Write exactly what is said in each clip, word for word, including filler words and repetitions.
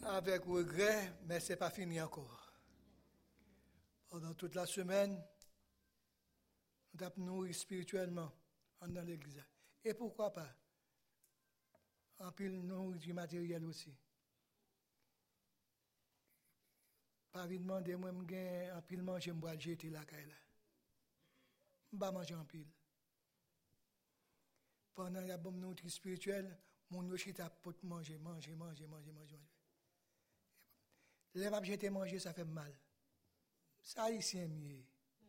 avec regret, mais ce n'est pas fini encore. Pendant toute la semaine, nous avons nourri spirituellement dans l'église. Et pourquoi pas? En pile nourriture matérielle aussi. Pas vite demander, moi, je en pile manger, je vais jeter la caille là. Je vais manger en pile. Pendant la bonne nourriture spirituelle, mon yoshita peut manger, manger, manger, manger, manger. Les m'a jeter manger, ça fait mal. Ça ici est mieux.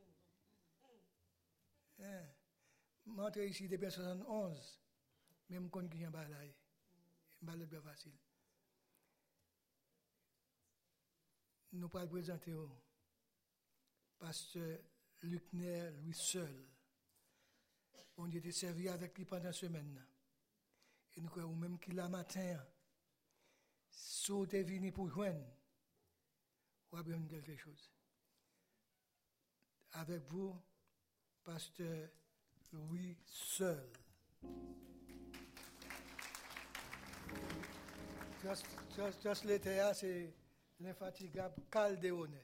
Hein? Montre ici depuis soixante-onze, même quand il y a un balai. Un balai bien facile. Nous pourrons présenter au pasteur Lucner, lui seul. On était servi avec lui pendant la semaine. Et nous croyons même qu'il a matin, sauté venu pour joindre, ou bien quelque chose. Avec vous, pasteur Louis seul. Just, just, just l'été, c'est l'infatigable Caldeone.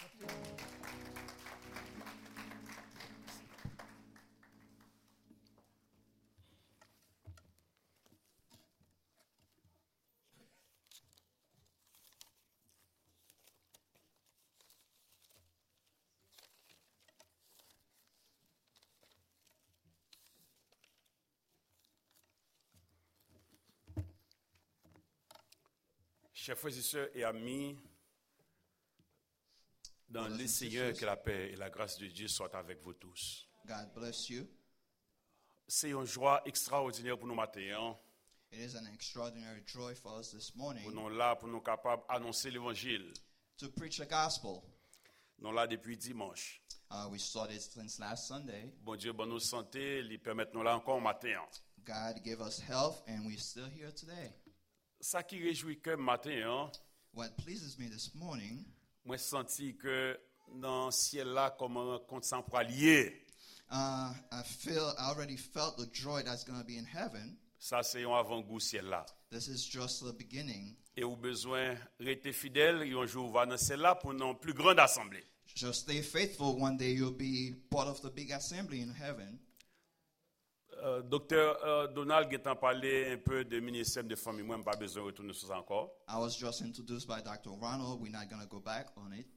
Chers frères et sœurs et amis, dans le Seigneur, que la paix et la grâce de Dieu soient avec vous tous. God bless you. C'est une joie extraordinaire pour nous matin. It is an extraordinary joy for us this morning Nous sommes là pour nous capables d'annoncer l'évangile. to preach the gospel. Nous sommes là depuis dimanche. Uh, we started since last Sunday. Bon Dieu, bonne santé, il permet nous là encore matin. God gave us health, and we're still here today. Ça qui réjouit que matin, What pleases me this morning, moi senti que dans le ciel là comme un compte sans lié. uh, I feel I already felt the joy that's going to be in heaven. Ça c'est un avant-goût ciel là. This is just the beginning. Et au besoin rester fidèle, et un jour va dans celle là pour une plus grande assemblée. Just stay faithful. One day you'll be part of the big assembly in heaven. Euh, docteur euh, Donald a parlé un peu de ministère de famille. Moi, je n'ai pas besoin de retourner sur ça encore. I was just introduced by Doctor Ronald. We're not going to go back on it.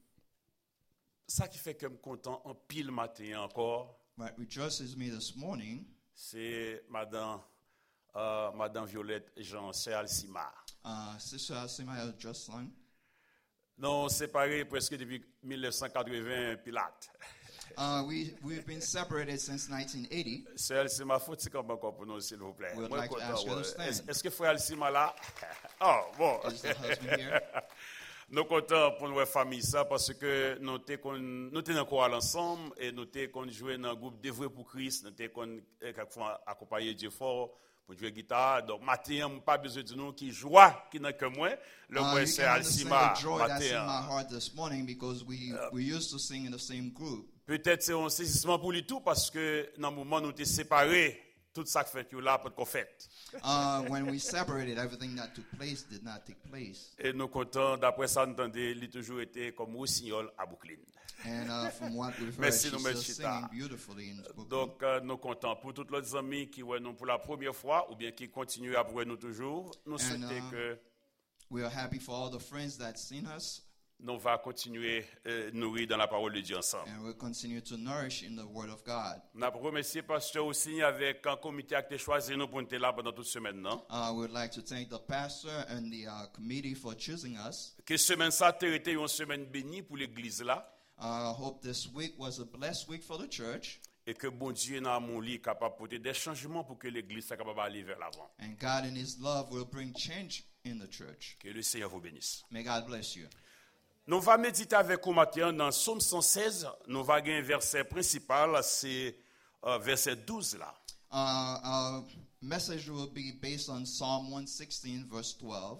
Ça qui fait que je suis content en pile matin encore, What rejoices me this morning, c'est Madame, euh, Madame Violette Jean, c'est Alcima. uh, Sister Alcima just sung. Non, séparés presque depuis mille neuf cent quatre-vingts, Pilate. Uh, we, we've been separated since nineteen eighty. C'est Alcima, faut-il comme encore pour nous, s'il vous plaît. We would Moi, like to content, ask you to ouais. stand. Est-ce, est-ce que frère Alcima là? Oh, bon. Is the husband here? Nous sommes contents pour notre famille ça parce que nous sommes encore ensemble et nous sommes joué dans un groupe d'œuvre pour Christ, nous sommes quelquefois accompagné Dieu fort pour jouer guitare. Donc matin, on pas besoin de nous qui joie qui n'a que moi. Le Uh, moi you c'est can understand Alcima the joy that's in my matin. heart this morning because we, we used to sing in the same group. Peut-être c'est un saisissement pour lui tout parce que dans le moment où nous étions séparés, tout ça que fait là pour qu'on fait. Uh, when we separated, everything that took place did not take place. Et nous contents d'après ça entendez, il a toujours été comme rossignol à Brooklyn. And uh, from what we've heard, Merci, she's nous, still Melchita. singing beautifully in Brooklyn. Donc, euh, nous contents pour tous les amis qui voient nous pour la première fois ou bien qui continuent à voir nous toujours. Nous souhaitons uh, que We are happy for all the friends that seen us, nous va continuer euh, nourrir dans la parole de Dieu ensemble. and we'll continue to nourish in the Word of God. Nous avons remercié pasteur aussi avec un comité qui a choisi nous pour être là pendant toute semaine, non? Uh, we would like to thank the pastor and the uh, committee for choosing us. Que semaine ça a été une semaine bénie pour l'église là I uh, hope this week was a blessed week for the church, et que bon Dieu dans mon lit capable de porter des changements pour que l'église soit capable d'aller vers l'avant. and God in His love will bring change in the church. Que le Seigneur vous bénisse. May God bless you. Nous allons méditer avec vous matin dans Psaume cent seize. Nous allons avoir un verset principal, c'est euh, verset douze là. Uh, our message will be based on Psalm one sixteen, verse twelve.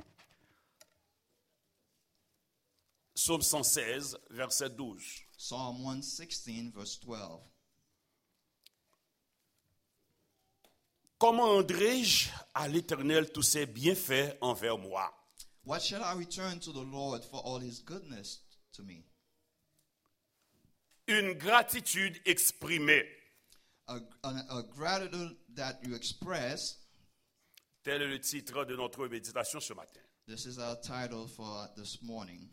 Psaume cent seize, verset douze. Psalm one sixteen, verse twelve. Comment rendrai-je à l'Éternel tous ses bienfaits envers moi? What shall I return to the Lord for all his goodness to me? Une gratitude exprimée. A, a, a gratitude that you express. Tel est le titre de notre méditation ce matin. This is our title for this morning.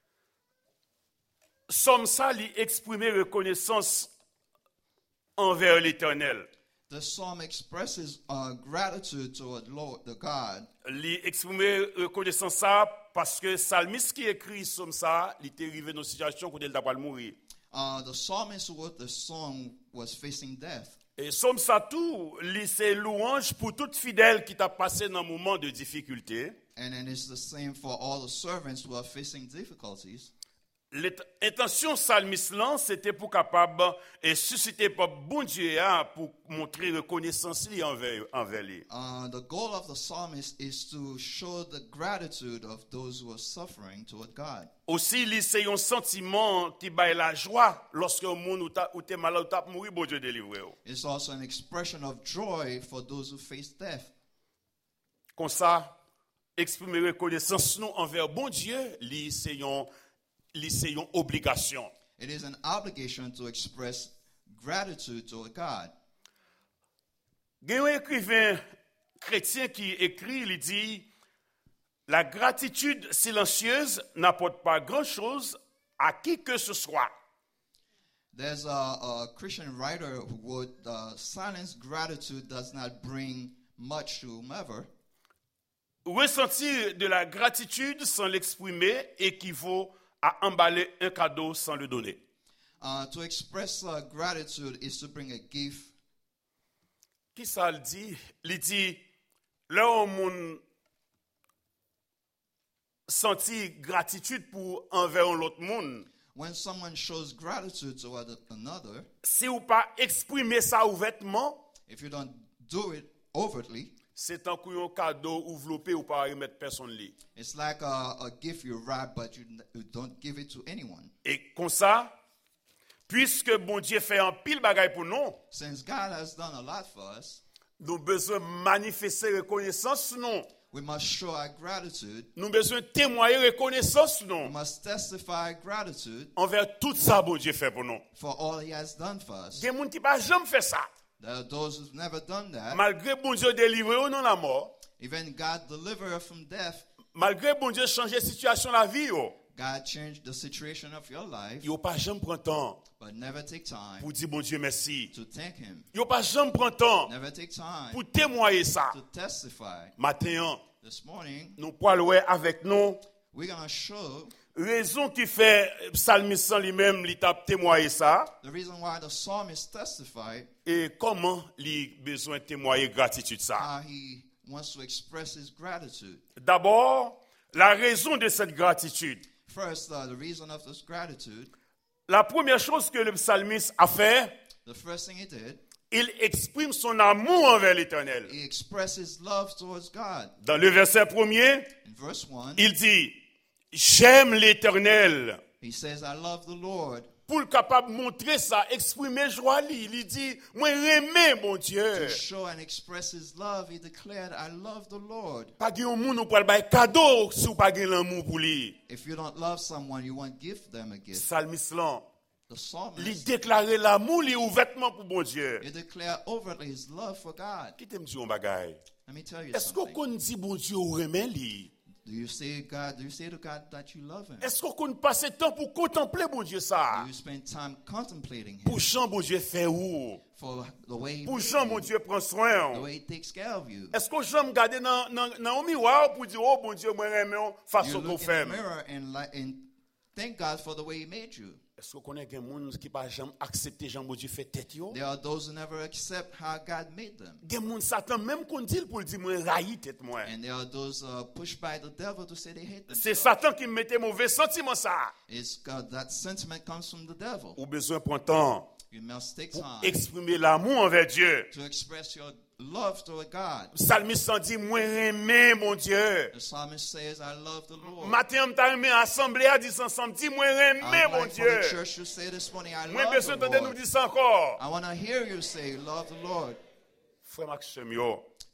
Somme ça lui exprimer reconnaissance envers l'Éternel. The psalm expresses uh, gratitude toward Lord, the God. Lui exprimer reconnaissance ça parce que psalmiste qui écrit somme ça, il était arrivé dans une situation où il t'a pas mourir. Uh, the psalmist who wrote the song was facing death. Et somme ça tout, lui c'est louange pour tout fidèle qui t'a passé dans un moment de difficulté. And then it's the same for all the servants who are facing difficulties. L'intention psalmiste là, c'était pour capable et susciter par bon Dieu pour montrer reconnaissance envers envers lui. Uh, the goal of the psalmist is to show the gratitude of those who are suffering toward God. Aussi, lui c'est un sentiment qui baille la joie lorsque au monde où tu es malade ou tu mourir, bon Dieu délivrer. It's also an expression of joy for those who face death. Comme ça, exprimer reconnaissance nous envers bon Dieu, lui c'est une c'est une obligation. It is an obligation to express gratitude toward God. Il y a un écrivain chrétien qui écrit, il dit, la gratitude silencieuse n'apporte pas grand-chose à qui que ce soit. There's a, a Christian writer who wrote, uh, silence gratitude does not bring much to whomever. Ressentir de la gratitude sans l'exprimer équivaut à emballer un cadeau sans le donner. Uh, to express uh, gratitude is to bring a gift. Qui ça le dit? Il dit, là où on senti gratitude pour envers l'autre monde. When someone shows gratitude toward another, si ou pas exprimer ça ouvertement, if you don't do it overtly, c'est un couillon cadeau enveloppé ou pas remettre personne li. It's like a, a gift you wrap, but you, you don't give it to anyone. Et comme ça, puisque bon Dieu fait un pile bagaille pour nous, Since God has done a lot for us, nous besoin manifester reconnaissance non. we must show our gratitude. Nous besoin témoigner reconnaissance We non. must testify gratitude Envers tout ça bon Dieu fait pour nous. for all He has done for us. Il y a des gens qui pas jamais fait ça. There are those who've never done that. Malgré bon Dieu délivrer ou non la mort, Even God deliver us from death. malgré bon Dieu changer situation la vie yo, God changed the situation of your life, yo pas jamais prend temps but never take time pour dire bon Dieu merci. to thank Him. Yo pas jamais prend temps Never take time pour témoigner ça. to testify. Matin, This morning, nous parlons avec nous we're going to show raison qui fait psalmiste lui-même lui t'a témoigné ça the reason why the psalmist testified, et comment il besoin témoigner gratitude ça. how he wants to express his gratitude. D'abord, la raison de cette gratitude. First, uh, the reason of this gratitude, La première chose que le psalmiste a fait, the first thing he did, il exprime son amour envers l'Éternel. he expressed his love towards God. Dans le verset premier, In verse one, il dit, j'aime l'Éternel. he says, I love the Lord. Pour le capable montrer ça, exprimer joie, il dit, moi j'aime mon Dieu. To show and express his love, he declared, I love the Lord. Pas qu'il y a un monde pour le bailler cadeau si vous pas gain l'amour pour lui. If you don't love someone, you won't give them a gift. Psalmiste là, The il psalmist, déclare l'amour lui ouvertement pour bon Dieu. he declared overtly his love for God. Qui t'aime dire un bagaille? Let me tell you Est-ce something. qu'on dit bon Dieu ou remet lui? Do you say God? Do you say to God that you love Him? Est-ce qu'on passe temps pour contempler bon Dieu ça? Do you spend time contemplating Him Pour Jean bon Dieu fait où? for the way He Pour made Jean bon you, Dieu prend the soin. way He takes care of you? Est-ce que j'aime garder dans dans dans un miroir pour dire oh bon Dieu moi remet You façon qu'on look in fait? the mirror and, li- and thank God for the way He made you. Est-ce qu'on connaît des gens qui pas jamais accepter Jean bon Dieu fait tête yo? There are those who never accept how God made them. Des gens Satan même qu'on dit pour dire moi raï tête moi. And there are those uh, pushed by the devil to say they hate C'est themselves. Satan qui me mettait mauvais sentiment ça. It's God, that sentiment comes from the devil. Ou besoin prendre temps You must take pour time exprimer l'amour envers Dieu. to express your love toward God. Psalmiste dit moi aimer mon Dieu. The psalmist says, I love the Lord. Matin m'ta aimé assemblée à dire ensemble dit moi aimer I'd mon like for Dieu. the church to say this morning, I Moi love besoin the d'entendre nous Lord. dire ça encore. I want to hear you say, love the Lord. Frère Maxime yo,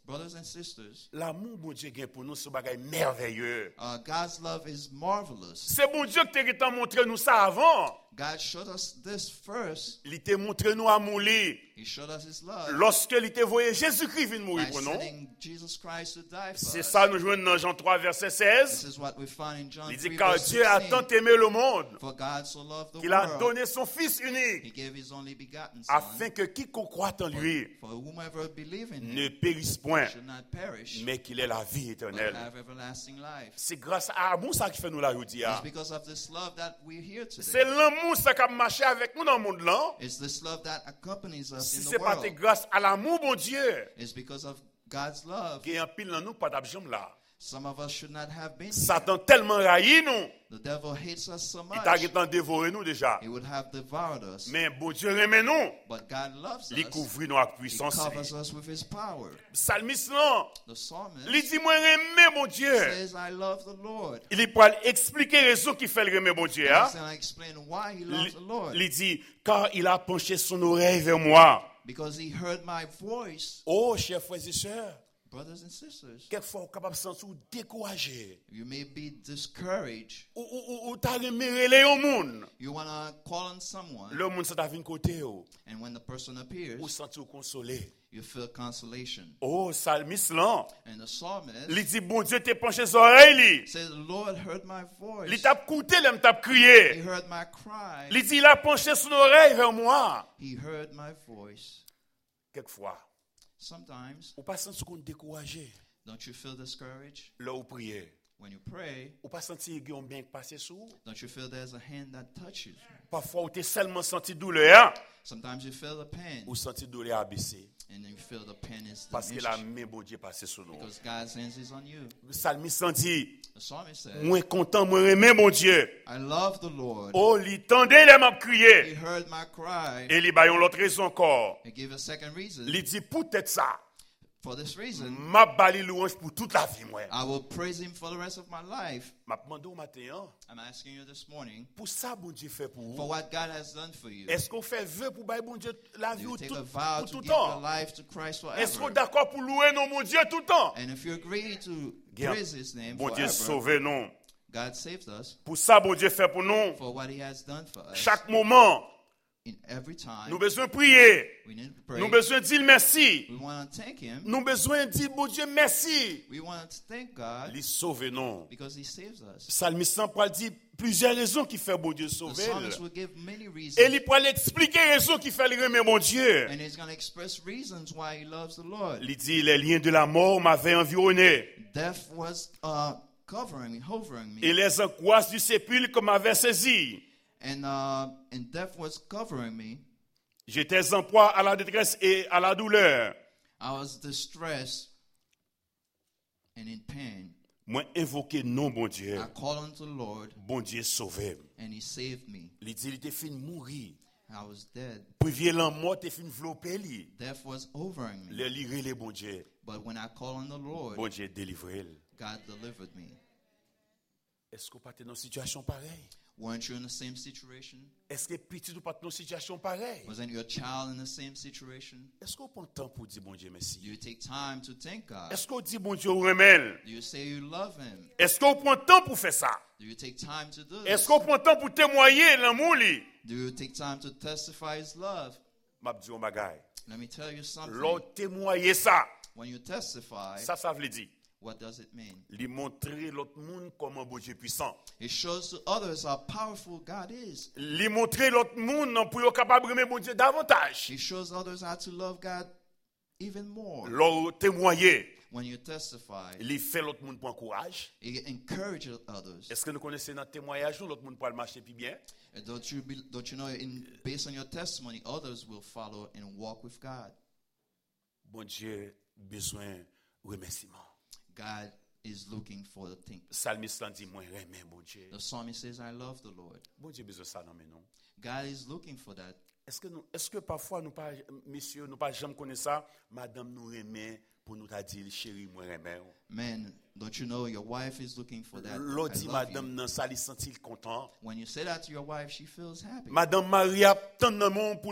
Brothers and sisters, l'amour bon Dieu gagne pour nous, c'est un bagage merveilleux. uh, God's love is marvelous. C'est bon Dieu qui t'a montré nous ça avant. God showed us this first. Il t'a montré nous amour lui. He showed us his love Lorsque il t'a voyé Jésus-Christ venir mourir by pour nous. sending Jesus Christ to die for C'est us. ça nous jouons dans Jean trois verset This seize. is what we find in John Il dit three, car verse Dieu a tant sixteen. aimé le monde For God so loved the qu'il a world, donné son fils he unique gave his only begotten Son, afin que quiconque croit en lui for whomever believe in him ne périsse point should not perish, mais qu'il ait la vie but éternelle. have everlasting life. C'est grâce à l'amour ça qui fait nous la aujourd'hui. It's because of this love that we're here C'est today. l'amour ça qui a marché avec nous dans le monde là. It's this love that accompanies us Si in c'est the pas world. grâce à l'amour bon Dieu, It's because of God's love. qui est en pile dans nous pas d'abjam là. Some of us should not have been here. Satan tellement raillé nous, The devil hates us so il t'a much, tant dévoré nous déjà. he would have devoured us. Mais bon Dieu aime nous, But God loves il us. couvre nous avec He puissance. covers us with his power. Psalmiste là, The psalmist il dit moi aimer mon Dieu. says, I love the Lord. Il peut expliquer raison qui fait le aimer mon Dieu. Hein? He's going to explain why he loves the Lord. Il dit car il a penché son oreille vers moi. Because he heard my voice. Oh chers frères et sœurs, Brothers and sisters, quelquefois on est capable de se sentir découragé. you may be discouraged. Ou ou ou t'as aimé relais au monde. You want to call on someone, Le monde ça t'a venu côté ou and when the person appears, ou sentir consolé. you feel consolation. Oh psalmiste là, And the psalmist il dit bon Dieu t'es penché ses oreilles. says, the Lord heard my voice. Il t'a écouté, il t'a He crié. heard my cry. Il dit il a penché son oreille vers moi. He heard my voice. Quelquefois, Sometimes, ou pas sentir qu'on découragé. don't you feel discouraged? Là où prier. When you pray, Ou pas sentir qu'il y a un bien qui passe sous. don't you feel there's a hand that touches you? Parfois, ou t'es seulement senti douleur. Sometimes you feel the pain, Ou senti douleur abaissé. and then you feel the pain is Parce que diminished la main bon Dieu passe sur nous. because God's hands is on you. Le psalmiste dit, The psalmist said, moi content, moi aimé mon Dieu. I love the Lord. Oh, il tendait les m'a He crié. heard my cry. Et il baillon l'autre raison encore. He gave a second reason. Il dit, peut-être ça. For this reason, M'a bali louange pour toute la vie, moi. I will praise him for the rest of my life. M'a demandé au matin, hein, I'm asking you this morning pour ça, bon Dieu fait pour for vous. what God has done for you. Est-ce qu'on fait vœu pour bailler bon Dieu la Do vie you ou take tout, a vow pour to tout give your temps? life to Christ Est-ce qu'on est forever? d'accord pour louer non, mon Dieu tout le temps? And if you agree to Bien. praise his name Bon Dieu forever, sauve nous. God saved us Pour ça, bon Dieu fait pour nous. for what he has done for us. Chaque moment, In every time, nous besoin prier. we need to pray. Nous besoin dire merci. We want to thank him. Nous besoin dire bon Dieu merci. We want to thank God Il sauve nous. because he saves us. Psalmiste pourrait dire plusieurs raisons qui fait bon Dieu The sauver. psalmist will give many Et reasons. il pourrait expliquer les raisons qui fait le remettre mon Dieu. And he's going to express reasons why he loves the Lord. Il dit les liens de la mort m'avaient environné. Death was uh, covering me, hovering me. Et les angoisses du sépulcre m'avaient saisi. And, uh, and death was covering me. J'étais en proie à la détresse et à la douleur. I was distressed and in pain. Moi invoqué non bon Dieu. I called unto the Lord, Bon Dieu sauvé. and he saved me. Il dit il était fin mourir. I was dead. Puis violent mort était fin flopper lui. Death was overing me. Le lire les bon Dieu. But when I called on the Lord, Bon Dieu délivré. God delivered me. Est-ce qu'on pas dans une situation pareille? Weren't you in the same situation? Est-ce que petit ou pas dans une situation pareille? Wasn't your child in the same situation? Est-ce qu'on prend temps pour dire bon Dieu merci? Do you take time to thank God? Est-ce qu'on dit bon Dieu remèle? Do you say you love him? Est-ce qu'on prend temps pour faire ça? Do you take time to do Est-ce this? qu'on prend temps pour témoigner l'amour lui? Do you take time to testify his love? M'a dit un bagay. Let me tell you something. L'autre témoigner ça. When you testify, Ça ça veut dire what does it mean? lui montrer l'autre monde comment bon Dieu puissant. It shows to others how powerful God is. Lui montrer l'autre monde pour être capable de aimer bon Dieu davantage. It shows others how to love God even more. L'autre témoigner, When you testify, lui fait l'autre monde pour encourage. it encourages others. Est-ce que nous connaissons notre témoignage où l'autre monde pour le marcher plus bien? And don't you be, don't you know in based on your testimony, others will follow and walk with God. Bon Dieu besoin remerciement. God is looking for the thing. Psalmiste l'a dit moi remets bon Dieu. The psalmist says, "I love the Lord." Bon Dieu besoin ça non mais non. God is looking for that. Est-ce que nous est-ce que parfois nous pas messieurs nous pas jamais connaître ça, madame nous remet pour nous t'a dit chérie moi remets. Men, don't you know your wife is looking for that? L'autre I dit love madame you. nan ça il sentit content. When you say that to your wife, she feels happy. Madame Maria tant nan mon pour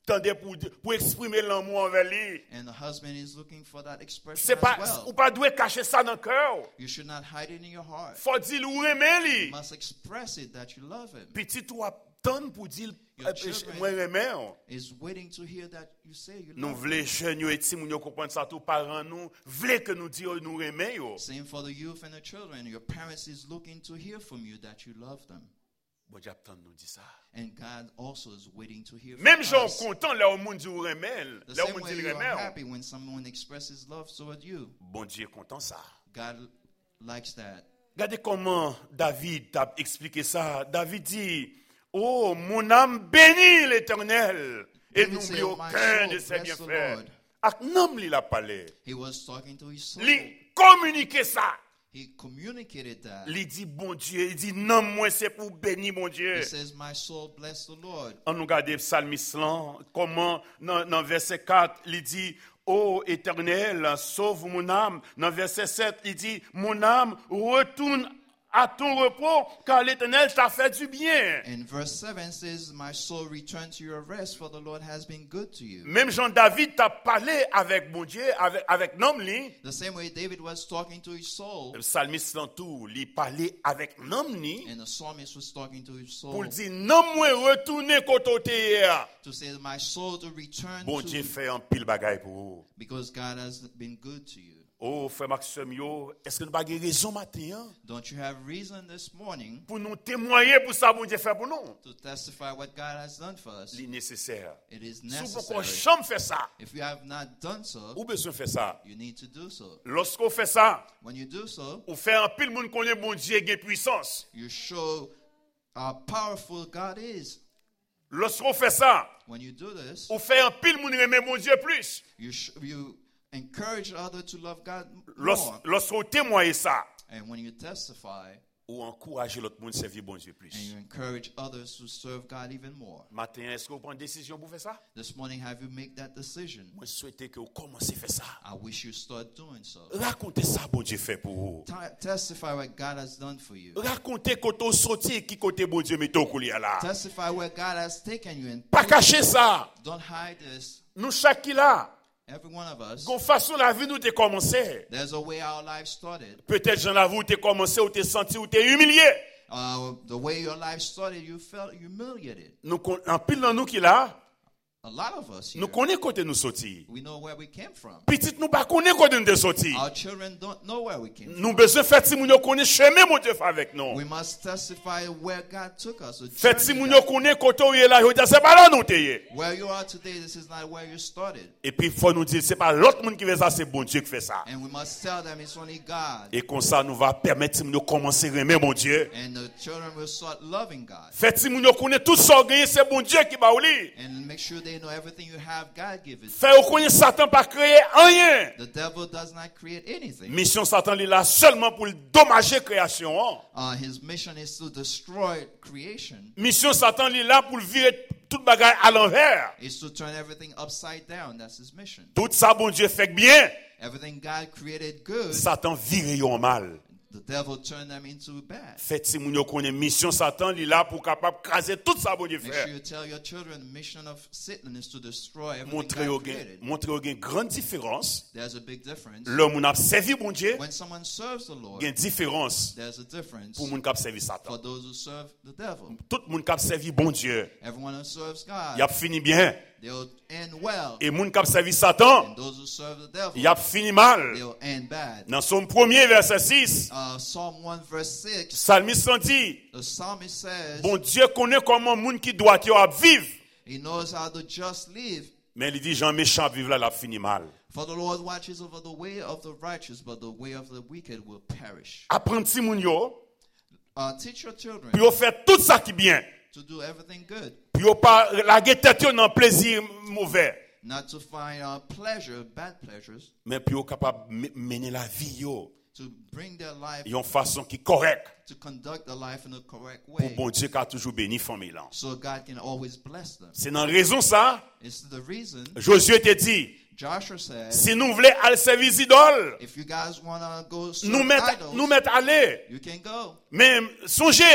tendez pour, pour exprimer l'amour envers lui. And the husband is looking for that expression C'est pas, as ou well. pas doit cacher ça dans le cœur. You should not hide it in your heart. Faut dire ou aimer lui. You must express it that you love him. Petit ou attendre pour dire Your euh, children moi aimer. is waiting to hear that you say you Nous love voulons him. jeunes yo et ti moun yo comprendre ça tout parents nous voulons que nous disions nous aimer yo. Same for the youth and the children. Your parents is looking to hear from you that you love them. Bon Dieu attend nous dit ça. And God also is waiting to hear from Même gens us. content là au monde dit ou aimer, The là au same monde way dit you are aimer. happy when someone expresses love toward you. Bon Dieu content ça. God likes that. Regardez comment David t'a expliqué ça. David dit, oh, mon âme bénit l'Éternel et David n'oublie said, aucun "My de soul, ses bless the bienfaits. Lord." Ak nom li la parlé. He was talking to his soul. Li communiquer ça. He communicated that. Li dit bon Dieu, il dit non moi c'est pour bénir mon Dieu. He says, my soul bless the Lord. On nous regarde psalmiste là, comment dans, dans verset quatre, il dit ô Éternel, sauve mon âme. Dans verset sept, il dit mon âme retourne à ton repos car l'Éternel t'a fait du bien. And verse seven says, my soul return to your rest, for the Lord has been good to you. Même Jean David t'a parlé avec mon Dieu, avec avec nom li. The same way David was talking to his soul, Le psalmiste dans tout, il parlait avec nom li and the psalmist was talking to his soul pour dire non moi retourner côté to say, my soul to return bon to Dieu fait un pile bagaille pour vous. because God has been good to you. Oh frère Maxime yo, est-ce que nous pas raison matin hein, Don't you have reason this morning pour nous témoigner pour ça bon Dieu fait pour nous? to testify what God has done for us? C'est nécessaire. It is Si vous ne necessary. jamais fait ça, If you have not done so, ou besoin faire ça. you need to do so. Lorsqu'on fait ça, When you do so, on fait un pile monde connaît bon Dieu qui puissance. you show how powerful God is. Lorsqu'on fait ça, When you do this, on fait un pile monde aimer mon Dieu plus. you sh- you encourage others to love God Lors- more. Lorsqu'on témoigne ça, And when you testify, ou encourager l'autre monde à servir bon Dieu and plus. you encourage others to serve God even more. Matin, est-ce que vous prenez une décision pour faire ça? This morning, have you make that decision? Moi, je souhaite que vous commencez à faire ça. I wish you start doing so. Racontez ça, bon Dieu fait pour vous. T- testify what God has done for you. Racontez côté sorti, qui côté bon Dieu met au coulier là. Testify where God has taken you and Pas cacher ça. don't hide this. Nous, chaque qui là, Every one of us, gon façon la vie nous t'es commencé. there's a way our life started. Peut-être j'en avoue, t'es commencé ou t'es senti ou t'es humilié. Uh, the way your life started, you felt humiliated. Nous, con- en pile dans nous qui là, A lot of us here, nous connaissons côté nous sorti. we know where we came from. Petit nous pas connaît côté nous sorti. Our children don't know where we came from. Nous besoin faire si moun yo connaît chemin mon Dieu fait avec nous. We must testify where God took us. a Fait si journey moun that- yo connaît côté où il est là, yo dit c'est pas là nous t'es. Where you are today, this is not where you started. Et puis il faut nous dire c'est pas l'autre monde qui fait ça, c'est bon Dieu qui fait ça. And we must tell them it's only God. Et comme ça nous va permettre si moun yo commencer à aimer mon Dieu. And the children will start loving God. Fait si moun yo connaît tout ça gagné, c'est bon Dieu qui ba ou li. And make sure they know everything you have, God give it. Fait ou connaît Satan pas créer rien. The devil does not create anything. Mission Satan il est là seulement pour dommager création. hein. Uh, his mission is to destroy creation. Mission Satan il est là pour virer toute bagaille à l'envers. Is to turn everything upside down. That's his mission. Tout ça bon Dieu fait bien. Everything God created good, Satan vire yo en mal. the devil turned them into bad. Fait si moun yo connaît mission Satan il est là pour capable craser tout ça bon Dieu Make sure fait. you tell your children the mission of Satan is to destroy everything Montrer yo God gen created. montrer yo gen grande différence. There's a big difference. L'homme moun a servi bon Dieu, When someone serves the Lord, gen différence there's a difference pour moun k'ap servi for Satan. those who serve the devil. Tout moun k'ap servi bon Dieu, Everyone who serves y God, a fini bien. they'll end well. Et moun k'ap servi Satan, And those who serve the devil, y a fini mal. they'll end bad. Dans son premier verset six, Uh, Psalm one verse six, psalmiste dit, the psalmist says, bon Dieu connaît comment moun qui doit yo ap vivre. he knows how the just live. Mais il dit Jean méchant vivre là, l'a fini mal. For the Lord watches over the way of the righteous, but the way of the wicked will perish. Apprendre si moun yo, Uh, teach your children puis yo fait tout ça qui bien. to do everything good, Puis yo pas la tête yo dans plaisir mauvais. not to find uh, pleasure, bad pleasures, Mais puis yo capable de mener la vie yo to bring their life, yon façon qui correcte to conduct their life in a correct pour way, bon Dieu qui a toujours béni famille là. so God can always bless them. C'est dans raison ça, It's the reason Josué te dit, Joshua said, si nous voulons aller servir idole, if you guys want to go nous serve mettre idols, nous mettre aller. you can go. Mais songez, But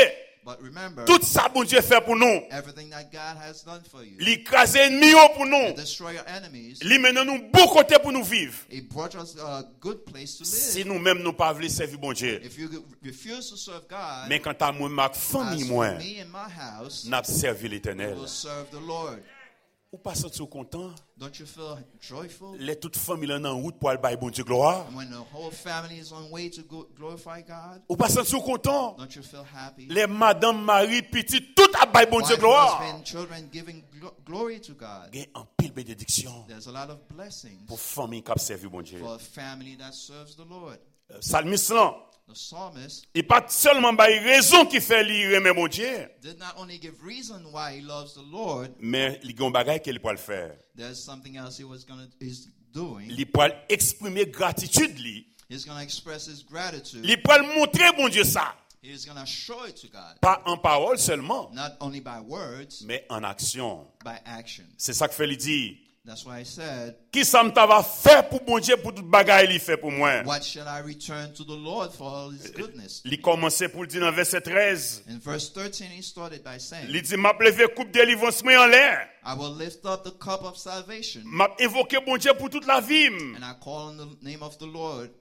But remember, tout ça, bon Dieu fait pour nous. everything that God has done for you. L'écraser ennemi pour To nous. destroy your enemies. Lui mène nous bon côté pour nous vivre. It brought us a good place to live. Si nous-mêmes nous pas voulons servir bon Dieu. If you refuse to serve God, Mais quand à moi, ma as famille, for moi, me and my house, n'a servi we l'Éternel. will serve the Lord. Ou pas sentir content? Don't you feel joyful? Les toute famille en route pour aller bailler bon Dieu gloire. And when the whole family is on way to go glorify God, Ou pas sentir content? don't you feel happy? Les madame, mari, petit, tout à bailler bon Dieu Wife, gloire. husband, children giving glo- glory to God. Il y a un pile bénédiction There's a lot of blessings pour famille qui a servi bon Dieu. for a family that serves the Lord. Euh, Psalmiste là, The psalmist il pas seulement bailler raison qui fait lui aimer mon Dieu, did not only give reason why he loves the Lord, mais il y a un bagage qu'il peut le faire. there's something else he was gonna he's doing. Il peut exprimer gratitude lui. He's gonna express his gratitude. Il peut montrer bon Dieu ça, He's gonna show it to God, pas en parole seulement, not only by words, mais en action. by action. C'est ça que fait lui dire. That's why I said, Qui ça me va faire pour bon Dieu pour toute bagaille il fait pour moi. what shall I return to the Lord for all his goodness? Il commençait pour le dire dans verset treize. In verse thirteen, he started by saying, Il dit m'a levé coupe délivrance moi en l'air. I will lift up the cup of salvation, M'a évoqué bon Dieu pour toute la vie. and I call on the name of the Lord.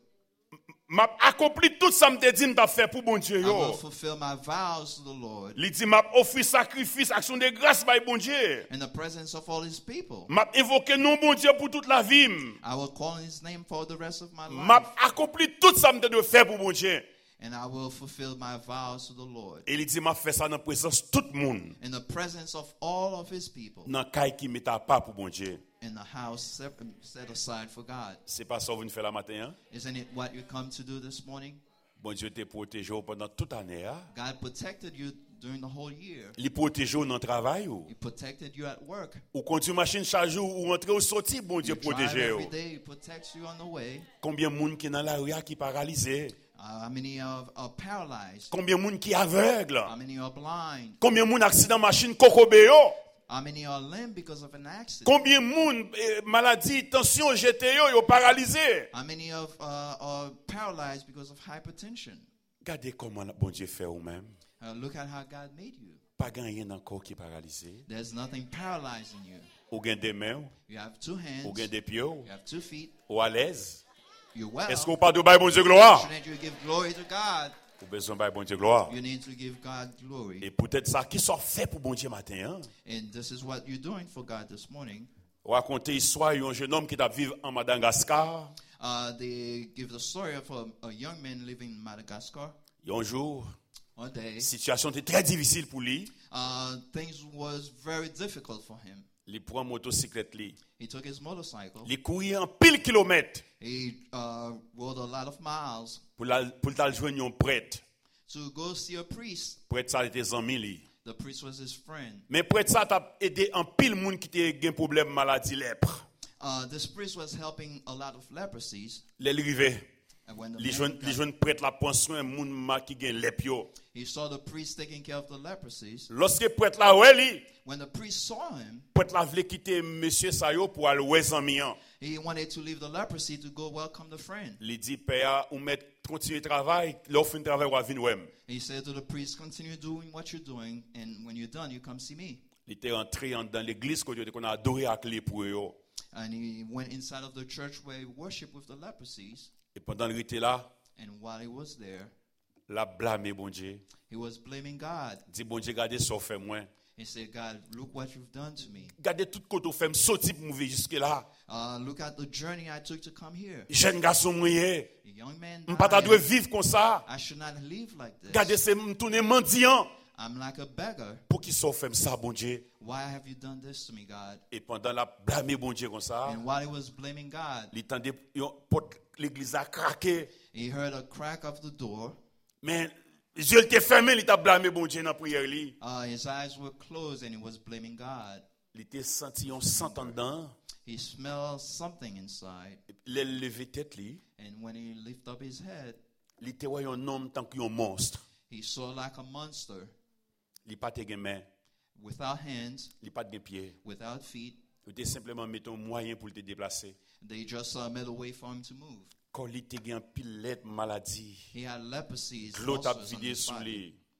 M'a accompli tout ça me dit m'a fait pour bon Dieu I will yo. fulfill my vows to the Lord Il dit m'a offert sacrifice action de grâce by bon Dieu. in the presence of all his people. M'a évoqué non bon Dieu pour toute la vie. I will call on his name for the rest of my M'a life, accompli tout ça me de faire pour bon Dieu. and I will fulfill my vows to the Lord Et il dit m'a fait ça dans présence tout le monde. in the presence of all of his people, Dans caille qui met pas pour bon Dieu. in the house set set aside for God. C'est pas ça que vous nous faites la matin hein? Isn't it what you come to do this morning? Bon Dieu t'a protégé pendant toute l'année. Hein? God protected you during the whole year. Il protège dans le travail. Ou, He protected you at work. ou conduit machine chaque jour ou rentrer ou sortir, bon Dieu You drive protège. every day. He protects you on the way. Combien de monde qui est dans la rue qui est paralysé? Uh, how many are, are paralyzed? Combien de monde qui est aveugle? How many are blind? Combien de monde accident machine kokobéo? How many are lame because of an accident? Combien de monde eh, maladie, tension, G T O, yo paralysé? How many of, uh, are paralyzed because of hypertension? Regardez comment bon Dieu fait ou même. Uh, look at how God made you. Pas gagné dans le corps qui est paralysé. There's nothing paralyzed in you. Ou gain des mains, You have two hands. ou gain des pieds, You have two feet. ou à l'aise. You're well. Est-ce qu'on parle de bail bon Dieu gloire? Shouldn't you give glory to God? Ou besoin de bail bon Dieu gloire? You need to give God glory. Et peut-être ça qui sont fait pour bon Dieu matin. Hein? And this is what you're doing for God this morning. Raconter l'histoire d'un jeune homme qui t'a vivre en Madagascar. Uh, they give the story of a, a young man living in Madagascar. Un jour, One day, la situation était très difficile pour lui. uh, things was very difficult for him. Il prend une motocyclette, lui. He took his motorcycle. Il courait en pile kilomètres He uh, rode a lot of miles pour la, pour aller joindre un prêtre. to go see a priest. Prêtre ça était amis lui. The priest was his friend. Mais prêtre ça t'a aidé en pile monde qui était un problème maladie lèpre. Uh, this priest was helping a lot of leprosies. Les rivé. And when the Les man jeunes got- les jeunes prêtre la prend soin monde ma qui gagne lèpre yo. he saw the priest taking care of the leprosies. Lorsque prêtre là ouais lui, When the priest saw him, prêtre la voulait quitter monsieur ça yo pour aller ouais ami an. he wanted to leave the leprosy to go welcome the friend. Il dit père ou mettre continuer travail, l'offre un travail ou venir ouais. He said to the priest, continue doing what you're doing, and when you're done, you come see me. Il était entré en- dans l'église qu'on a adoré avec les pour eux. And he went inside of the church where he worshiped with the leprosies. Et pendant qu'il était là, And while he was there, la blâme bon Dieu. he was blaming God. Dit bon Dieu, regardez ça fait moi. He said, God, look what you've done to me. Regardez tout côté fait me sortir pour me vivre jusque là. Uh, look at the journey I took to come here. Jeune garçon moyen, A young man on pas ta doit died. vivre comme ça. I should not live like Regardez this. c'est me tourner mendiant I'm like a beggar. pour qu'il soit fait ça bon Dieu. Why have you done this to me, God? Et pendant la blâmer bon Dieu comme ça, And while he was blaming God, il tendait porte l'église a craqué. he heard a crack of the door. Mais les yeux étaient fermés, il t'a blâmé bon Dieu dans la prière li. Uh, his eyes were closed and he was blaming God. Il était senti un sang en dedans. He smelled something inside. Il a levé tête li. And when he lifted up his head, Il était ouais un homme tant qu'un monstre. he saw like a monster Il pas de main, without hands, il pas de pied. without feet. Il était simplement mettre un moyen pour te déplacer. They just uh, made a way for him to move. Quand il était un pile maladie, He had leprosy. l'eau t'a ulcers on vidé his sous body. lui.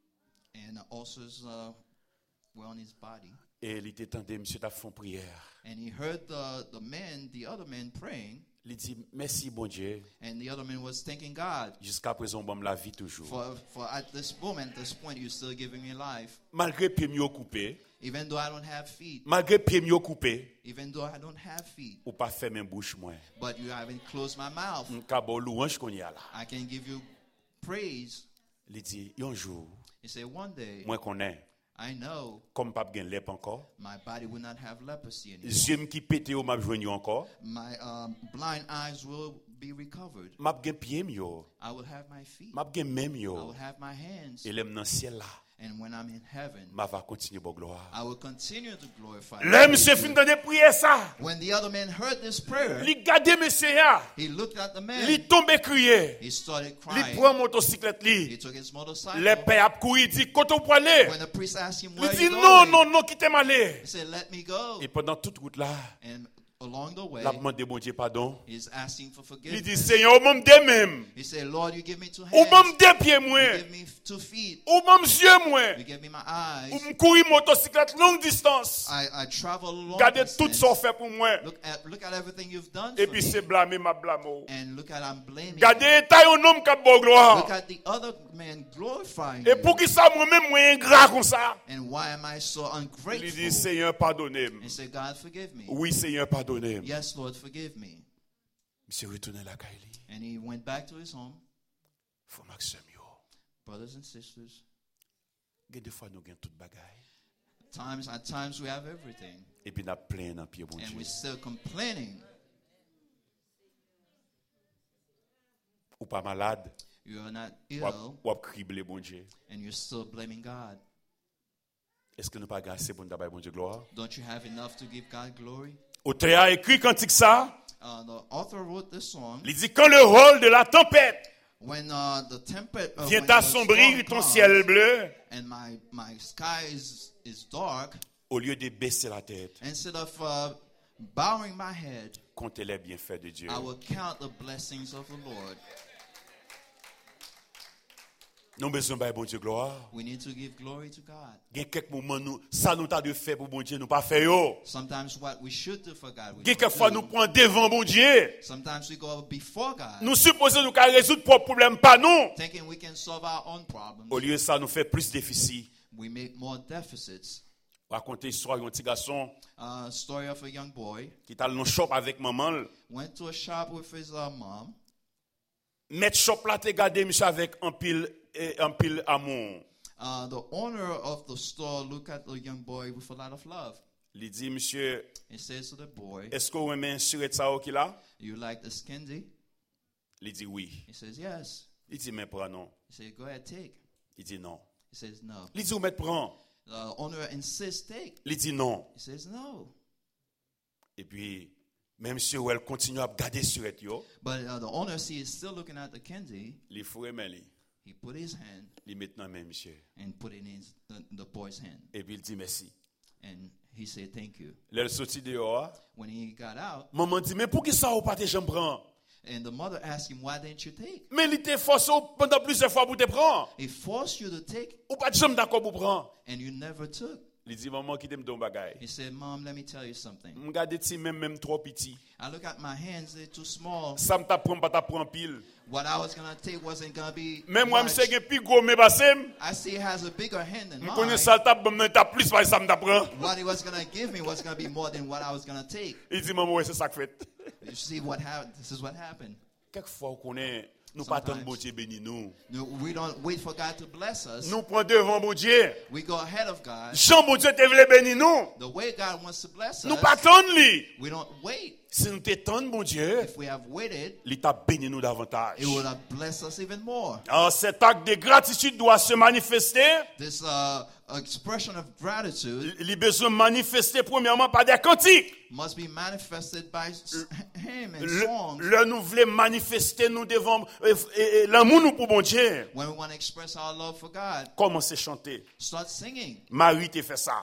And the ulcers uh, were on his body. Et il était tenté, monsieur t'a fait prière. And he heard the, the man, the other man praying. Il dit, merci bon Dieu. And the other man was thanking God. Jusqu'à présent, bon, la vie toujours. For, for at this moment, at this point, you're still giving me life. Malgré pieds mieux coupés, Even though I don't have feet. malgré pieds mieux coupés, Even though I don't have feet. ou pas fermer bouche moi. But you haven't closed my mouth. M'kabo louange qu'on y a là. I can give you praise. Il dit, un jour, He said, one day, moi connais, I know comme pas gen lep encore, my body will not have leprosy anymore. yeux qui pété ou m'a joigné encore, My um, blind eyes will be recovered. m'a gen pied mieux, I will have my feet. m'a gen même I mieux. will have my hands. Et l'aime dans ciel là, And when I'm in heaven, m'a va continuer bon gloire. I will continue to glorify Là, God. monsieur fin de prier ça. When the other man heard this prayer, Il gardait monsieur là. he looked at the man. Il tombe crier. He started Il crying. prend motocyclette He li. took his motorcycle. Les pères a couru, il dit, quand on peut aller. When the priest asked him, Il where dit, you non, going? non, non, quittez-moi aller. He said, let me go. Et pendant toute route là, And along the way, il a demandé bon Dieu pardon. he's asking for Il dit, forgiveness. Seigneur, ou même deux mêmes. He said, Lord, you give me two Ou hands. même deux pieds You moins. give me two feet. Ou même yeux moins. You give me my eyes. Ou me courir motocyclette longue distance. I, I travel long Regardez tout distance. ça fait pour moi. Look at look at everything you've done Et for puis me. c'est blâmer ma blâme. And look at I'm blaming you. Regardez taille un homme qui a bon Look gloire. at the other man glorifying Et pour you. qui ça moi-même moi ingrat comme ça. And why am I so Il dit ungrateful? Seigneur pardonnez-moi. And say, God, forgive me. Oui Seigneur pardonnez-moi. Yes, Lord, forgive me. Monsieur retourné la Kaili. And he went back to his home. Faut maximum yo. Brothers and sisters, Il y a des fois nous gagnons toute bagaille. times at times we have everything. Et puis nous plein dans pied bon And Dieu. we're still complaining. Ou pas malade. You are not Ou ap- ill. ou ap crible bon Dieu. And you're still blaming God. Est-ce que nous pas assez pour nous d'avoir bon Dieu gloire? Don't you have enough to give God glory? Auteur a écrit cantique ça. Uh, the author wrote this song. Il dit quand le rôle de la tempête When uh, the tempest uh, vient when the assombrir storm ton comes ciel bleu, and my my sky is, is dark, au lieu de baisser la tête, instead of uh, bowing my head, comptez les bienfaits de Dieu. I will count the blessings of the Lord. Nous avons besoin de bon Dieu gloire. We need to give glory to God. Il y a quelques moments nous ça nous t'a de faire pour bon Dieu, nous pas fait yo. Sometimes what we should do for God, we Il y a don't quelquefois do. nous prend devant bon Dieu. Sometimes we go before God, Nous supposons nous qu'à résoudre propre problème pas nous. thinking we can solve our own problems. Au lieu de ça nous fait plus déficit. We make more deficits. Raconter l'histoire d'un petit garçon Uh, story of a young boy qui est allé dans le shop avec maman. went to a shop with his uh, mom. Mettre shop là te garder monsieur avec un pile et un pile amour. Uh, the owner of the store looked at the young boy with a lot of love. Il dit monsieur, He says to the boy, est-ce que vous aimez suret ça ou qui là? you like this candy? Il dit oui. He says, yes. Il dit mais prends non. He said, go ahead, take. Il dit non. He says, no. Il dit ou met prends. The owner insists, take. Il dit non. He says, no. Et puis même si elle continue à garder suret yo, But uh, the owner sees still looking at the candy. il faut aimer li. He put his hand Il met dans main monsieur. and put it in his, the, the boy's hand. Et puis il dit merci. And he said, thank you. L'elle sorti dehors. When he got out, Maman dit mais pour qui ça ou pas te jambe prend? and the mother asked him, why didn't you take? Mais il te force pendant plusieurs fois pour te prendre. He forced you to take, Ou pas de jambe d'accord pour prendre. and you never took. Il dit maman qui t'aime ton bagay. He said, Mom, let me tell you something. Me garder ti même même trop petit. I look at my hands, they're too small. Ça me t'apprend pas t'apprend pile. What I was going to take wasn't going to be Même moi much. monsieur gen plus gros mais bassem. I see it has a bigger hand than Me connais mine. ça t'a bon mais t'as plus pas ça me t'apprend. What he was going to give me was going to be more than what I was going to take. Il dit maman ouais c'est ça que fait. You see what happened? This is what happened. Quelquefois on connaît nous pas tant Sometimes. bon Dieu béni nous. No, we don't wait for God to bless us. Nous prend devant bon Dieu. We go ahead of God. Jean bon Dieu te vle béni nous. The way God wants to bless Nous us, pas attendre lui. we don't wait. Si nous t'étendons bon Dieu, If we have waited, il t'a béni nous davantage. it would have blessed us even more. Alors cet acte de gratitude doit se manifester. This uh, expression of gratitude Il a besoin de manifester premièrement par des cantiques. must be manifested by s- hymn and Le, songs. le nous voulons manifester nous devant euh, euh, l'amour nous pour bon Dieu. When we want to express our love for God, Commencez à chanter. start singing. Marie t'a fait ça.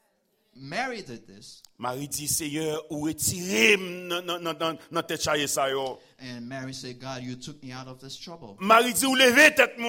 Mary did this. Marie dit Seigneur, ou retirez dans tête chaye ça yo. And Mary said, God, you took me out of this trouble. Marie dit ou levez tête moi.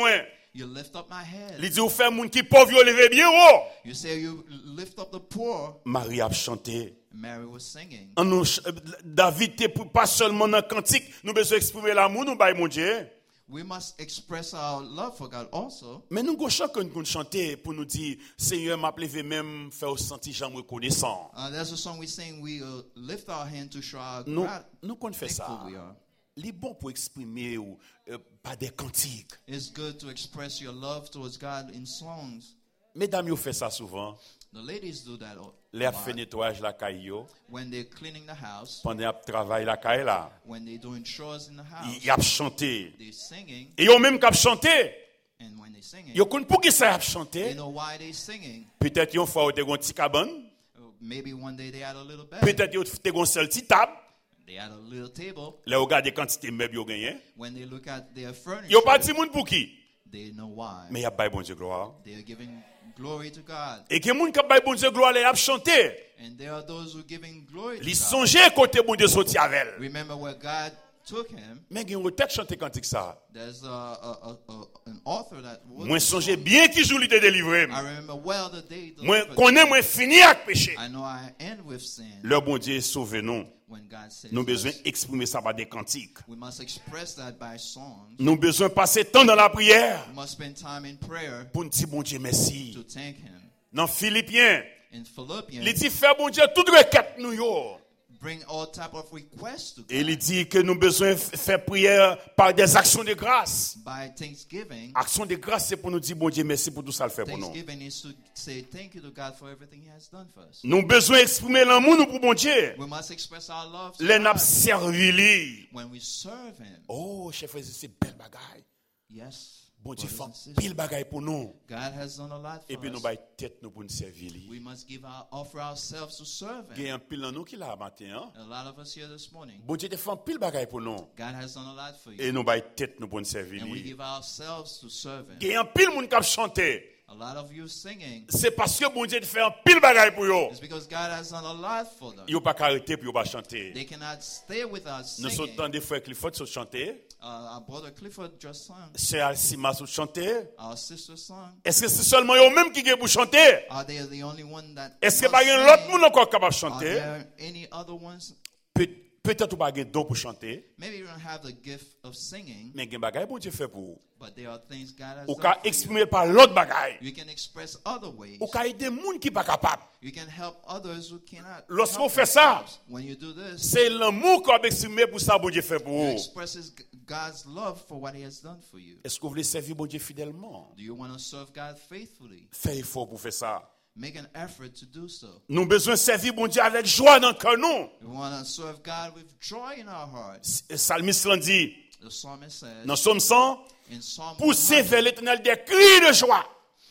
You lift up my head. Il dit, ou fait moun qui pauvre, yo levé bien haut. You say you lift up the poor. Marie a chanté. Mary was singing. En nous, David t'es pas seulement dans cantique, nous besoin exprimer l'amour nous bail mon Dieu. We must express our love for God also. Mais nous gauchons que nous chanter pour nous dire Seigneur m'a levé même faire sentir j'aime reconnaissant. Uh, there's a song we sing. We uh, lift our hand to show our Nous grat- nous qu'on fait ça. thankful we are. Les bons pour exprimer ou euh, pas des cantiques. It's good to express your love towards God in songs. Mesdames, vous fait ça souvent. The ladies do that a Les lot. fait nettoyage la caille yo, When they're cleaning the house, pendant qu'ils travaillent la caille là. when they're doing chores in the house, Ils a chanté. they're singing, Et ils même qu'à chanter. and when they're singing, Ils connaissent pour qui ça a they chanté. know why they're singing. Peut-être ils ont fait un petit cabane. Maybe one day they had a little bed, Peut-être ils ont fait un seul petit table. they had a little table. Là, vous regardez quantité de meubles qu'ils ont gagné. When they look at their furniture, Ils n'ont pas dit moun pour qui. they know why. Mais il y a pas bon Dieu gloire. They are giving glory to God. Et que moun qui a bon Dieu gloire, les a chanté. And there are those who are giving glory to Ils God. songeaient côté bon Dieu sorti avec elle. Remember where God took him. Mais ils ont peut-être chanté cantique ça. There's a, a, a, a, an author that wrote Moi this songez song. bien qui joue lui te délivré. I remember well the day the Moi Lord connais moi fini avec péché. I know I end with sin. Le bon Dieu sauve nous. When God says Nous besoin yes, exprimer ça par des cantiques. we must express that by songs. Nous besoin passer temps dans la prière We must spend time in prayer pour nous dire bon Dieu merci. to thank him. Dans Philippiens, In il Philippians, dit faire bon Dieu toute requête nous yo. bring all type of requests to Et il God dit que nous besoin f- faire prière par des actions de grâce. by thanksgiving. Action de grâce c'est pour nous dire bon Dieu merci pour tout ça le fait pour nous. Thanksgiving is to say thank you to God for everything he has done for us. Nous besoin exprimer l'amour nous pour bon Dieu. We must express our love to Les n'a God servi lui. when we serve him. Oh, chef frère, c'est belle bagaille. Yes. Bon Dieu brothers and fait sisters, pile bagaille pour nous. God has done a lot Et for puis nous us. bail tête nous pour nous servir lui. We must give our, offer ourselves to serve Il y him. a un pile dans nous qui l'a matin hein. A lot of us here this morning, Bon Dieu te fait pile bagaille pour nous. God has done a lot for you. Et nous bail tête nous pour nous servir And we lui. give ourselves to serve him. Il y a un pile monde qui a chanté. A lot of you singing C'est parce que bon Dieu te fait un pile bagaille pour eux. is because God has done a lot for them. Ils n'ont pas arrêté puis ils pas chanter. They cannot stay with us Nous singing. sommes des frères Clifford sont chanter. Uh, our brother Clifford just sang. C'est Alcima sont chanter. Our sister sang. Est-ce que c'est seulement eux mêmes qui ont pour chanter? Are they the only one that Est-ce que must pas un sing? autre monde encore capable de Are chanter? there any other ones? Peut- Peut-être pas un don pour chanter, Maybe you don't have the gift of singing, mais il y a un bagaille bon Dieu fait pour vous. but there are things God has Ou done qu'à for you. exprimer par l'autre bagaille. You can express other ways. Ou qu'à aider les gens qui pas capable. You can help others who cannot. Lorsqu'on help fait ça, themselves. When you do this, c'est l'amour qu'on a exprimé pour ça bon Dieu fait pour it vous. expresses G- God's love for what He has done for you. Est-ce que vous voulez servir bon Dieu fidèlement? Do you want to serve God faithfully? Faites effort pour faire ça. Make an effort to do so. Nous avons besoin de servir bon Dieu avec joie dans le cœur nous. We want to serve God with joy in our hearts. Le psalmiste l'a dit The psalmist says dans Psaume cent, in Psalm poussez one vers hundred, l'éternel des cris de joie.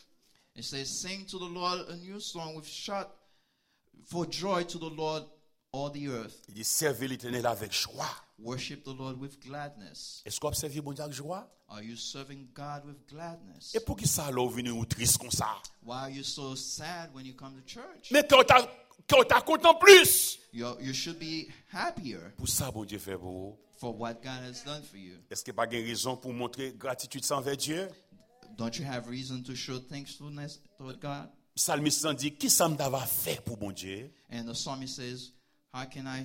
it says, "Sing to the Lord a new song with shout for joy to the Lord, all the earth. Il dit servez l'éternel avec joie. Worship the Lord with gladness." Est-ce qu'on observe bon Dieu avec joie? Are you serving God with gladness? Et pour qui ça là venir ou triste comme ça? Why are you so sad when you come to church? Mais quand t'as quand t'as content plus. You're, you should be happier Pour ça bon Dieu fait pour vous. for what God has done for you. Est-ce qu'il n'y a pas de raison pour montrer gratitude envers Dieu? Don't you have reason to show thankfulness toward God? Psalmiste dit qui ça m'a fait pour bon Dieu? And the psalmist says, "How can I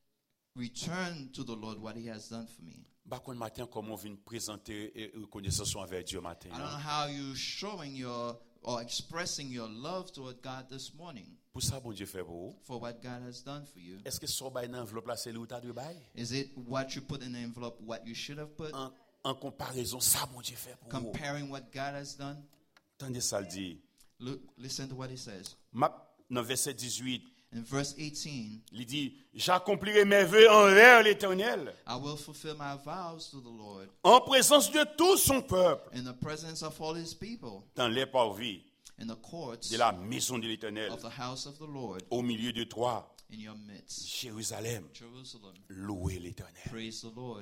return to the Lord what He has done for me?" Bah quand matin comment on vient présenter et reconnaissance envers Dieu matin. I don't know how you're showing your or expressing your love toward God this morning Pour ça bon Dieu fait pour vous. for what God has done for you. Est-ce que ça va dans enveloppe là c'est le tas de bail? Is it what you put in the envelope, what you should have put? En, en comparaison ça bon Dieu fait pour vous. Comparing what God has done? Attendez ça le dit. Look, listen to what He says. Ma, dans verset dix-huit, In verse eighteen, il dit j'accomplirai mes vœux envers l'Éternel I will fulfill my vows to the Lord en présence de tout son peuple in the presence of all His people, dans les parvis in the courts de la maison de l'Éternel of the house of the Lord, au milieu de toi, in your midst. Jérusalem. Jerusalem, Louez l'Éternel. praise the Lord.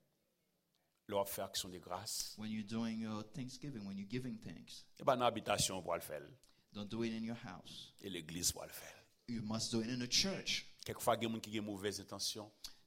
Leur faire action de grâce. When you're doing your thanksgiving, when you're giving thanks, Et pas dans l'habitation pour le faire. don't do it in your house. Et l'église pour le faire. You must do it in the church. Quelquefois, il y a des gens qui ont de mauvaises intentions.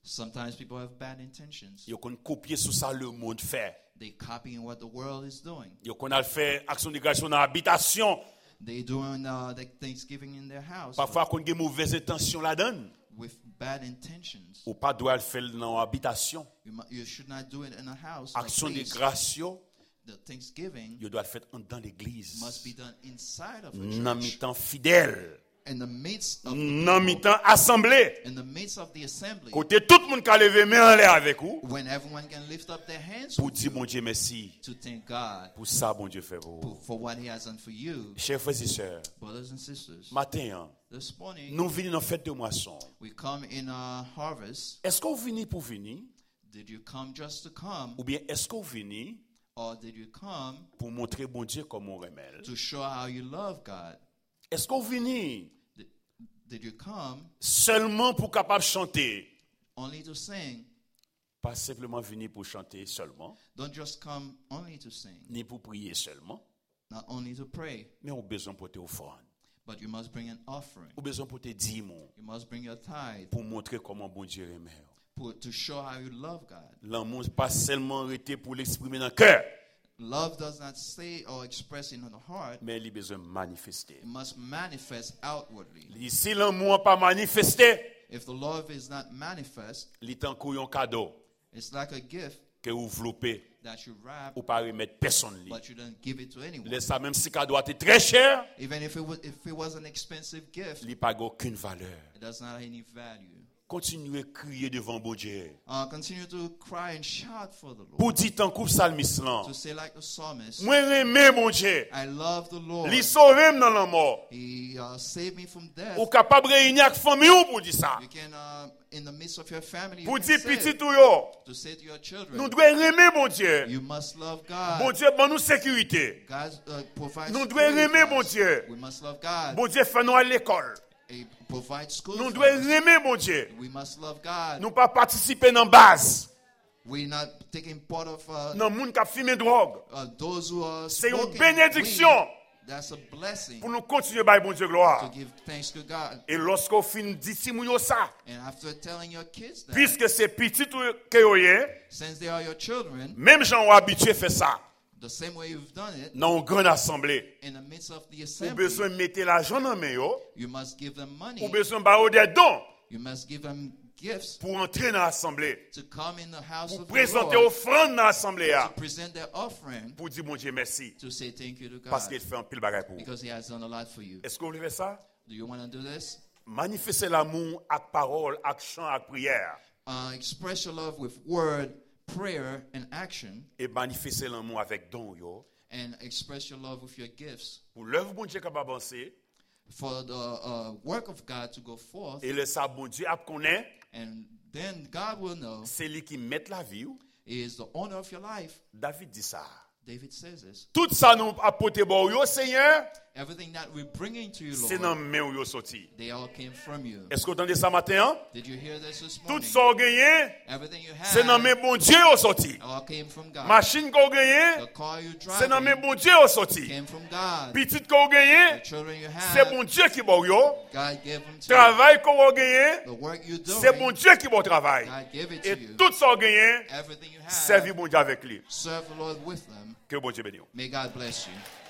Sometimes people have bad intentions. Yo kon copier sur ça le monde fait. They copying what the world is doing. Yo kon al fait action de grâce dans habitation. They doing uh, the Thanksgiving in their house. Parfois kon gen mauvaise intention la donne. With bad intentions. Ou pas doit le faire dans habitation. You, mu- you should not do it in a house. Action Like de this. grâce yo, The Thanksgiving yo doit le faire dans l'église. must be done inside of a Nan church. mi-temps fidèle. In the midst of the Nan people, mi-temps assemblée. in the midst of the assembly, Côté tout le monde qui a levé main en l'air avec vous. when everyone can lift up their hands Pour dire bon Dieu merci. to thank God Pour ça bon Dieu fait pour vous. for what He has done for you, Chers frères et sœurs, brothers and sisters. matin, hein, This morning nous venons dans fête de moisson. we come in a harvest. Est-ce que vous venez pour venir? Did you come just to come, Ou bien est-ce que vous venez or did you come pour montrer bon Dieu comment on remet? to show how you love God? Est-ce que vous venez Did, did you come seulement pour capable chanter? only to sing? Pas simplement venir pour chanter seulement, Don't just come only to sing, ni pour prier seulement, not only to pray, mais on a besoin pour te offrande. but you must bring an offering. On a besoin pour te dire You must bring your tithe pour montrer comment bon Dieu remet. pour, to show how you love God. L'amour pas seulement arrêté pour l'exprimer dans le cœur, Love does not say or express in the heart. mais il a besoin de manifester. It must manifest outwardly. Si l'amour n'a pas manifesté, If the love is not manifest, il est encore un cadeau it's like a gift que vous enveloppez that you wrap, ou pas remettre personne. but you don't give it to anyone. Laisse ça, même si le cadeau est très cher, Even if it was, if it was an expensive gift, il n'a pas aucune valeur. it does not have any value. Continuez à crier devant bon Dieu. Uh, continue to cry and shout for the Lord. Pour dire tant coup psalmiste là, To say like the psalmist, moi remets mon Dieu. I love the Lord. Li sauve dans la mort. He uh, saved me from death. Ou capable réunir avec famille ou pour dire ça. You can, uh, in the midst of your family, you Pour can dire say petit it. tout yo, To say to your nous children, devons aimer mon Dieu. you must love God. Bon Dieu ban nous sécurité. God uh, provides Nous devons security aimer for mon us. Dieu. We must love God. Bon Dieu fait nous à l'école. He provides school Nous for devons us. aimer mon Dieu. We must love God. Nous pas participer dans base. We're not taking part of uh, Dans monde qui a fumé drogue. uh, those who are C'est une smoking bénédiction weed. That's a blessing pour nous continuer à bon Dieu gloire. to give thanks to God. Et lorsqu'on finit d'ici mouyo ça, And after telling your kids that, puisque c'est petit tout que yo yé, since they are your children, même gens ont habitué à faire ça the same way you've done it, dans une grande assemblée. in the midst of the Ou assembly, besoin de mettre l'argent dans mes yo, you must give them money. ou besoin de bailler des dons You must give them gifts pour entrer dans l'assemblée, to come in the house pour of the présenter Lord, offrande dans l'assemblée to là, present their offering, pour dire mon Dieu merci to say thank you to parce God, qu'il fait un pile bagaille pour vous. because He has done a lot for you. Est-ce que vous voulez faire ça? Do you want to do this? Manifester l'amour avec parole, avec chant, avec prière. Uh, express your love with word, prayer, and action, Et manifester l'amour avec don yo. and express your love with your gifts Pour l'œuvre bon Dieu capable avancer for the uh, work of God to go forth, et le ça bon Dieu a connaît, and then God will know c'est lui qui met la vie. ou. He is the owner of your life. David dit ça. David says this. Tout ça nous apporter bon yo Seigneur, Everything that we're bringing to you, c'est dans Lord, main yo sorti. they all came from you. Est-ce que vous entendez ça matin? Hein? Did you hear this this Tout morning? ça vous gagné, Everything you c'est dans main have bon Dieu yo sorti. all came from God. Machine qu'on gagné, The car you c'est dans main drive bon Dieu yo sorti. came from God. Petit qu'on gagné, The children you c'est have, bon Dieu qui bon yo. God gave them to you. Travail qu'on gagné, The work you're c'est doing, bon Dieu qui bon travail. God gave it Et to you. tout ça vous gagné, Everything you servi have, bon Dieu avec lui. serve the Lord with them. Que bon Dieu bénisse. May God bless you.